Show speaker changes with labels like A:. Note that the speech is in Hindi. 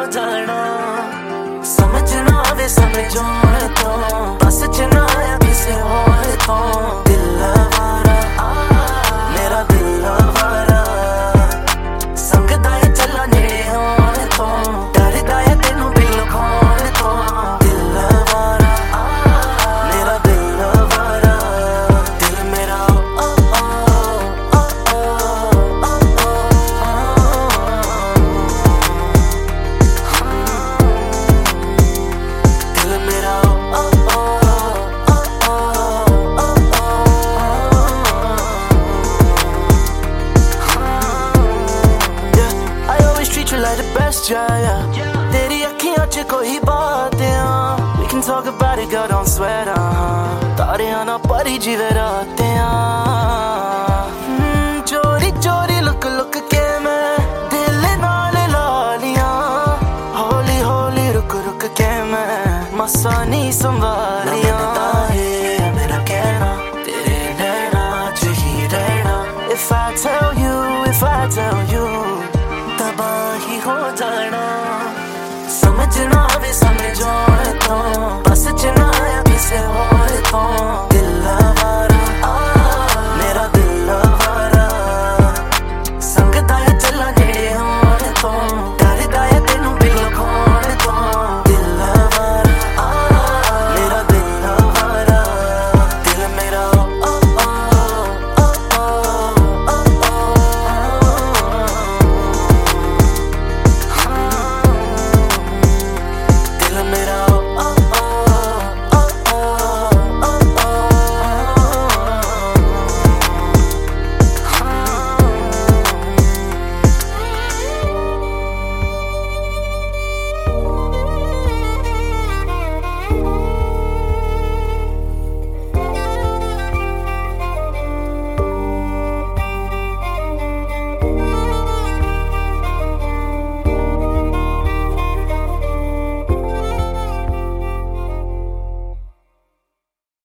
A: जाना समझ ना आवे समझाने तो बस च ना आया किसे होर तो दिल आवारा मेरा दिल आवारा संगदा है चला नेड़े होने तो डरदा है तेनू बिल खाने तो दिल आवारा मेरा दिल आवारा दिल मेरा दिल मेरा treat you like the best, yeah. तेरी अखियां च कोई बात We can talk about it, girl, don't sweat, तारियां ना परी जीवे रातें चोरी चोरी लुक लुक के मैं दिल नाल ला लिया हौली हौली रुक रुक के मैं मसा नहीं संभाल